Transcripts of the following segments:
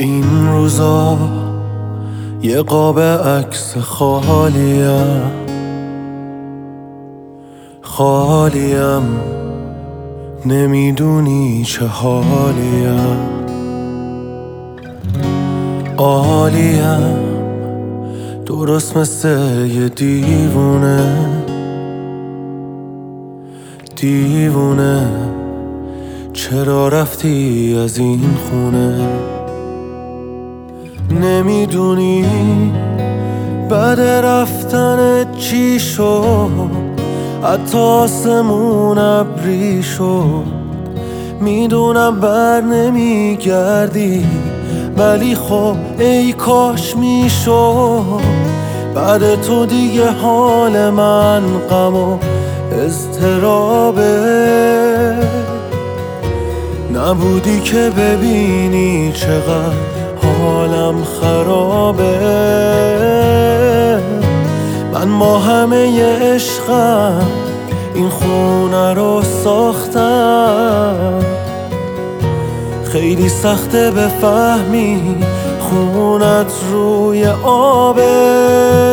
این روزا یه قاب عکس خالیم نمیدونی چه حالیم، عالیم درست مثل یه دیوونه چرا رفتی از این خونه؟ نمیدونی بعد رفتن چی شد، حتی آسمون ابری شد. میدونم بر نمیگردی ولی خب ای کاش میشد. بعد تو دیگه حال من غم و اضطرابه، نبودی که ببینی چقدر حالم خرابه. من با همه عشقم این خونه رو ساختم، خیلی سخته بفهمی خونت روی آبه.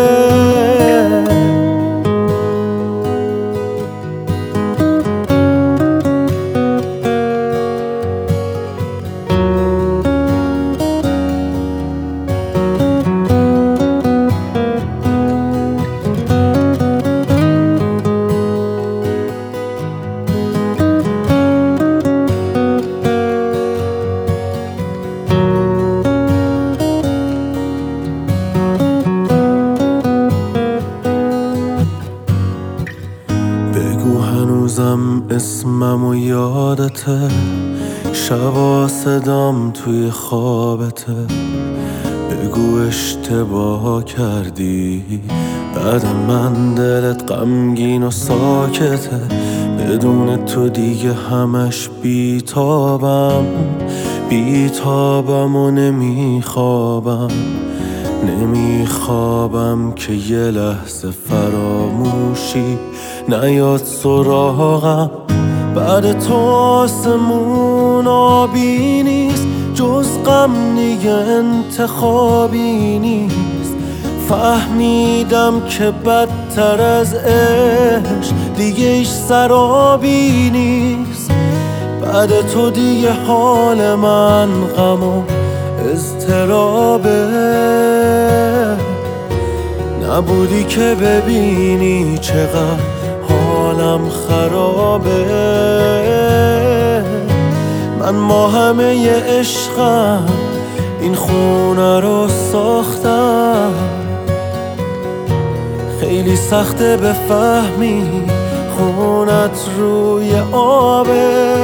بگو هنوزم اسمم و یادته، شبا صدام توی خوابته. بگو اشتباه کردی بعد من دلت غمگین و ساکته. بدون تو دیگه همش بیتابم و نمیخوابم که یه لحظه فراموشی نیاد سراغم. بعد تو آسمون آبی نیست، جز غم دیگه انتخابی نیست. فهمیدم که بدتر از عشق دیگه ایش سرابی نیست. بعد تو دیگه حال من غم و اضطرابه، نبودی که ببینی چقدر حالم خرابه. من با همه عشقم این خونه رو ساختم، خیلی سخته بفهمی خونت روی آبه.